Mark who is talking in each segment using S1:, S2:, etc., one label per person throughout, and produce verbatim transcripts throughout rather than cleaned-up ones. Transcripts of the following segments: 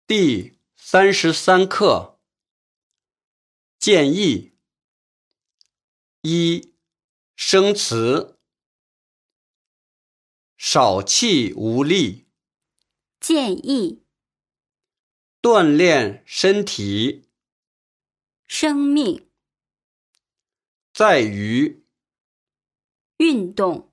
S1: 第三十三课建议一生词少气无力，
S2: 建议
S1: 锻炼身体，
S2: 生命
S1: 在于
S2: 运动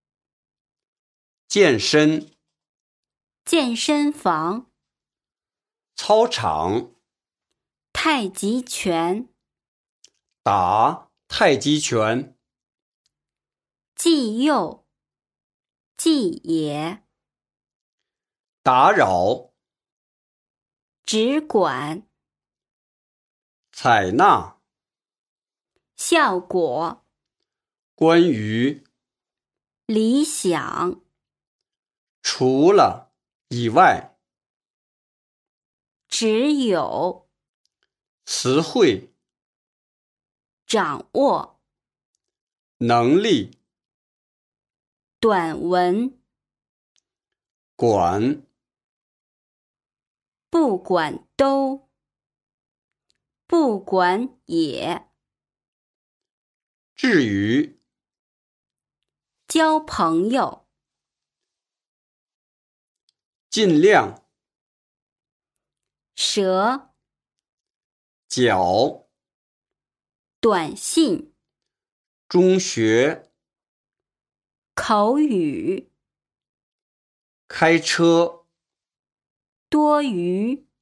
S1: 健身
S2: 健身房
S1: 操场
S2: 太极拳
S1: 打太极拳
S2: 既右既野
S1: 打扰
S2: 只管
S1: 采纳
S2: 效果
S1: 关于
S2: 理想
S1: 除了以外
S2: 只有
S1: 词汇
S2: 掌握
S1: 能力
S2: 短文
S1: 管
S2: 不管都不管也
S1: 至于
S2: 交朋友
S1: 尽量
S2: 蛇
S1: 脚
S2: 短信
S1: 中学
S2: 口语
S1: 开车
S2: 多余